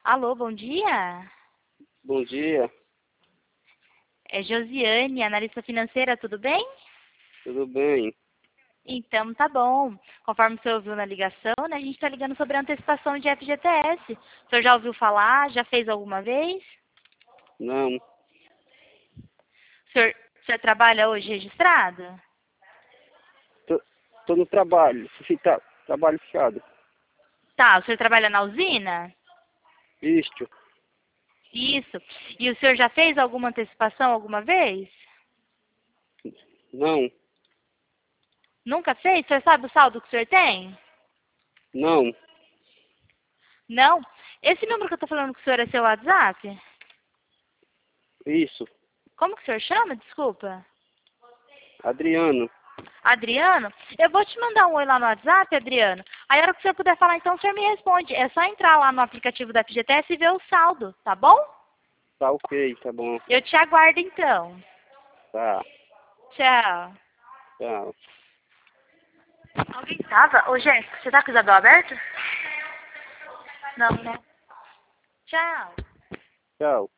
Alô, bom dia. Bom dia, É Josiane, analista financeira, tudo bem? tudo bem? Então, tá bom. Conforme o senhor ouviu na ligação, né, a gente está ligando sobre a antecipação de FGTS. O senhor já ouviu falar? Já fez alguma vez? Não, O senhor trabalha hoje registrado? tô, tô no trabalho, trabalho fechado. Tá, o senhor trabalha na usina? Isto, Isso. E o senhor já fez alguma antecipação alguma vez? não, Nunca fez? O senhor sabe o saldo que o senhor tem? não, Não? Esse número que eu tô falando com o senhor é seu WhatsApp? isso, Como que o senhor chama? Desculpa. Adriano, Adriano, eu vou te mandar um oi lá no WhatsApp, Adriano. Aí a hora que o senhor puder falar, então o senhor me responde. É só entrar lá no aplicativo da FGTS e ver o saldo, tá bom? tá ok, tá bom, Eu te aguardo então. tá, Tchau. tchau. Alguém tava? Ô, Jéssica, você tá com o Isabel aberto? Não, né? Tchau. Tchau.